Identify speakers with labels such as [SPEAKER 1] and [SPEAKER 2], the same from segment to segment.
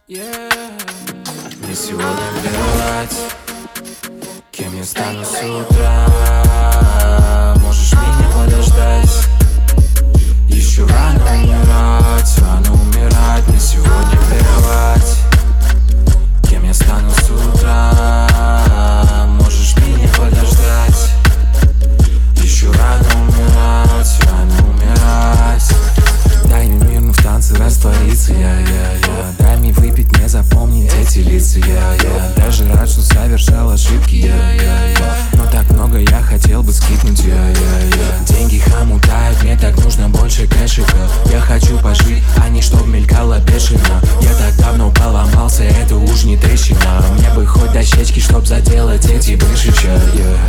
[SPEAKER 1] Мне сегодня плевать, кем я стану с утра. Можешь меня подождать. Еще рано умирать, рано умирать. Мне сегодня плевать, кем я стану с утра. Можешь меня подождать. Еще рано умирать, рано умирать. Дай мне мирно в танце раствориться, дай мне выпить, не запомнить эти лица, даже рад, что совершал ошибки, но так много я хотел бы скипнуть, деньги хомутают, мне так нужно больше кэшика. Я хочу пожить, а не чтоб мелькало бешено. Я так давно поломался, это уж не трещина. Мне бы хоть дощечки, чтоб заделать эти брышища.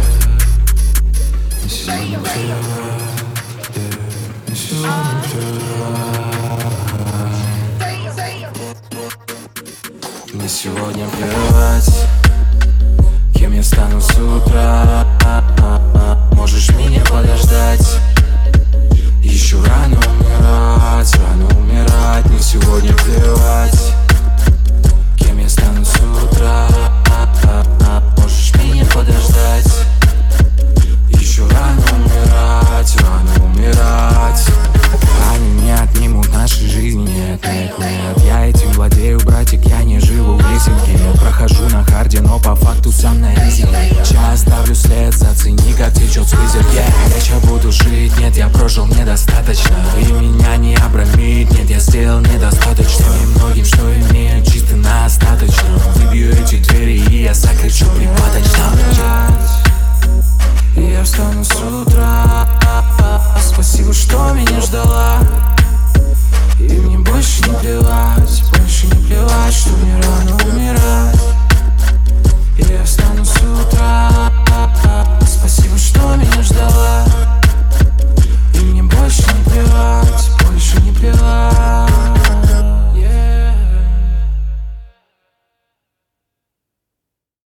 [SPEAKER 1] Сегодня мне сегодня плевать, кем я стану с утра. Можешь меня подождать. Еще рано умирать, рано умирать. Мне сегодня плевать, кем я стану с утра. Можешь меня подождать. Еще рано умирать, рано умирать. Они не отнимут нашей жизни, нет, нет, нет. Я этим владею, братик, я не живу в лизинге. Прохожу на харде, но по факту сам на ризинге. Сейчас ставлю след, зацени, как течет слизер. Я ща буду жить, нет, я прожил недостаточно. И меня не обрамить, нет, я сделал недостаточно. И многим, что имею.